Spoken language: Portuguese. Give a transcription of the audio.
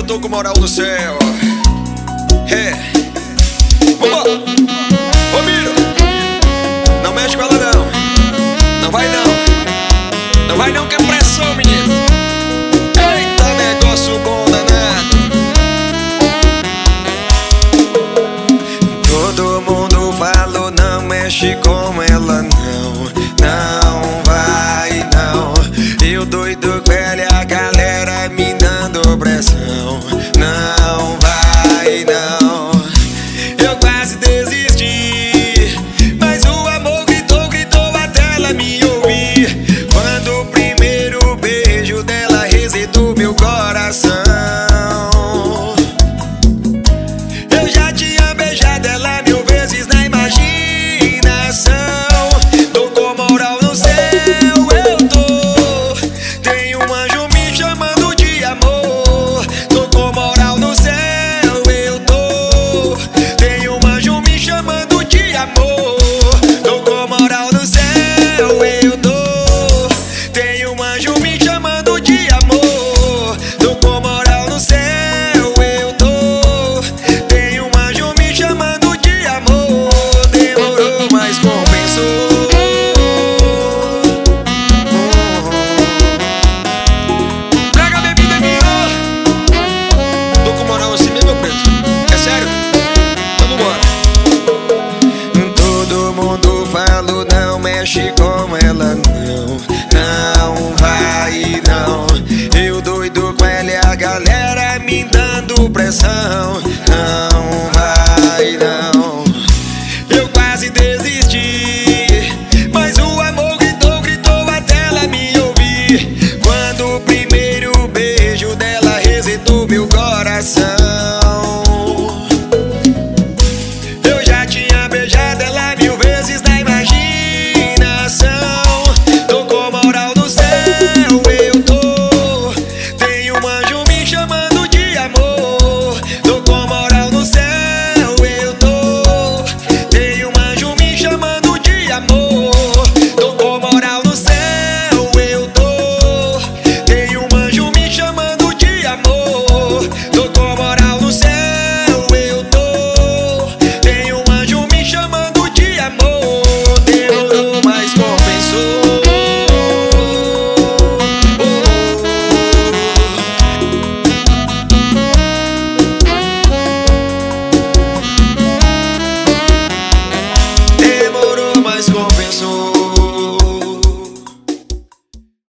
tô com moral no céu. É. Vambora. Ô Miro, não mexe com ela não. Não vai não. Não vai não que é pressão, menino. Eita, negócio bom danado. Todo mundo falou não mexe com ela não. Não vai não. Eu doido com ela e a galera me dando pressão. Não vai não. Eu quase desisti, mas o amor gritou, gritou até ela me ouvir. Quando o primeiro beijo dela resetou meu coração.